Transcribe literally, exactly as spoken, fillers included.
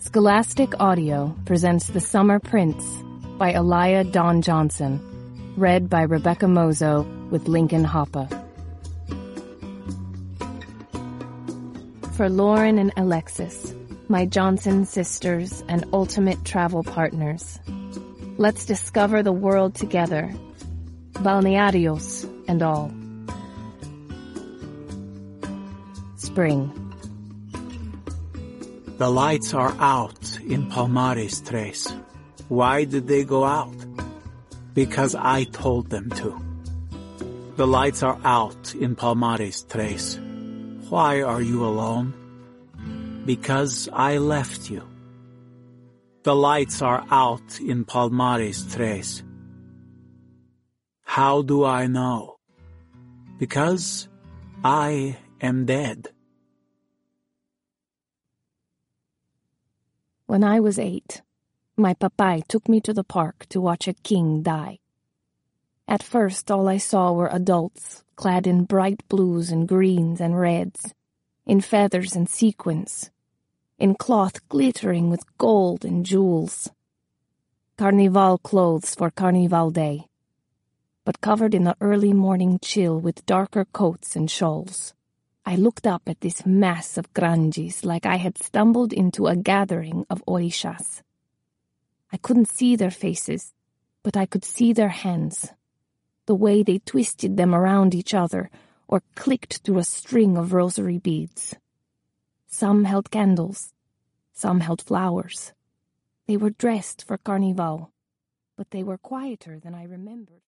Scholastic Audio presents The Summer Prince by Elia Dawn Johnson, read by Rebecca Mozo with Lincoln Hoppa. For Lauren and Alexis, my Johnson sisters and ultimate travel partners, let's discover the world together, balnearios and all. Spring. The lights are out in Palmares Tres. Why did they go out? Because I told them to. The lights are out in Palmares Tres. Why are you alone? Because I left you. The lights are out in Palmares Tres. How do I know? Because I am dead. When I was eight, my papai took me to the park to watch a king die. At first, all I saw were adults, clad in bright blues and greens and reds, in feathers and sequins, in cloth glittering with gold and jewels. Carnival clothes for Carnival Day, but covered in the early morning chill with darker coats and shawls. I looked up at this mass of granjis like I had stumbled into a gathering of orishas. I couldn't see their faces, but I could see their hands, the way they twisted them around each other or clicked through a string of rosary beads. Some held candles, some held flowers. They were dressed for Carnival, but they were quieter than I remembered.